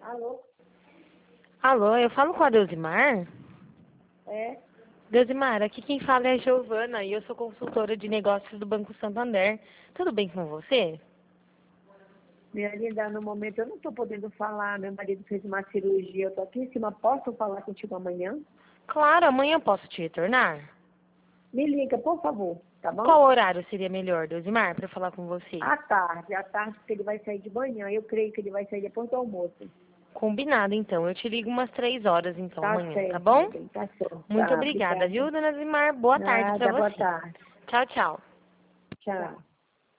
Alô? Alô, eu falo com a Deusimar? É? Deusimar, aqui quem fala é a Giovana e eu sou consultora de negócios do Banco Santander. Tudo bem com você? Minha linda, no momento eu não estou podendo falar. Meu marido fez uma cirurgia, eu estou aqui em cima. Posso falar contigo amanhã? Claro, amanhã posso te retornar? Me liga, por favor, tá bom? Qual horário seria melhor, Deusimar, para falar com você? À tarde, porque ele vai sair de manhã. Eu creio que ele vai sair depois do almoço. Combinado, então. Eu te ligo umas 3 horas, então, Tá amanhã, tá certo, meu bom? bem, tá certo. Muito Tá, obrigada, obrigada. viu, dona Deusimar? Boa tarde para Nada, boa você. tarde. Tchau, tchau. Tchau.